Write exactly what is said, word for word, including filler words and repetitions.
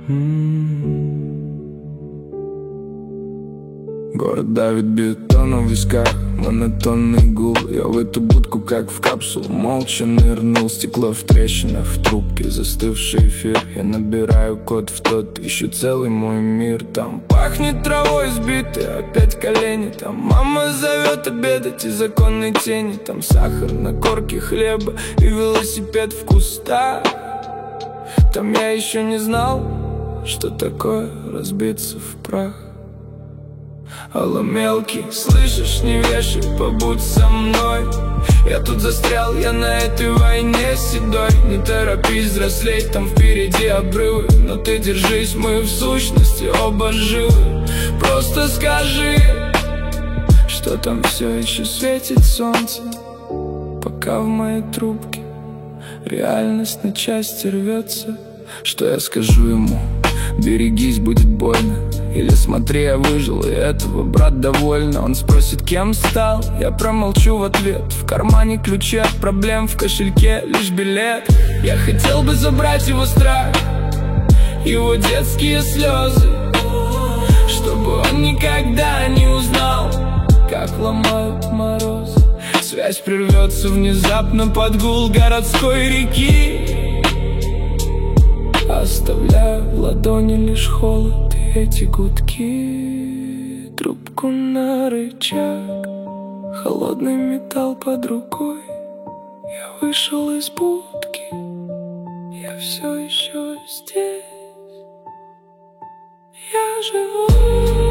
Город давит бетоном в висках, монотонный гул. Я в эту будку, как в капсулу, молча нырнул. Стекло в трещинах, в трубке застывший эфир. Я набираю код в тот, ищу целый мой мир. Там пахнет травой сбитой, опять колени. Там мама зовет обедать из законной тени. Там сахар на корке хлеба и велосипед в кустах. Там я еще не знал, что такое разбиться в прах. Алло, мелкий, слышишь, не вешай, побудь со мной. Я тут застрял, я на этой войне седой. Не торопись взрослеть, там впереди обрывы. Но ты держись, мы в сущности оба живы. Просто скажи, что там все еще светит солнце, пока в моей трубке реальность на части рвется. Что я скажу ему? Берегись, будет больно. Или смотри, я выжил, и этого брат довольно. Он спросит, кем стал, я промолчу в ответ. В кармане ключи от проблем, в кошельке лишь билет. Я хотел бы забрать его страх, его детские слезы, чтобы он никогда не узнал, как ломают морозы. Связь прервется внезапно под гул городской реки, оставляя в ладони лишь холод и эти гудки. Трубку на рычаг, холодный металл под рукой. Я вышел из будки, я все еще здесь. Я живу.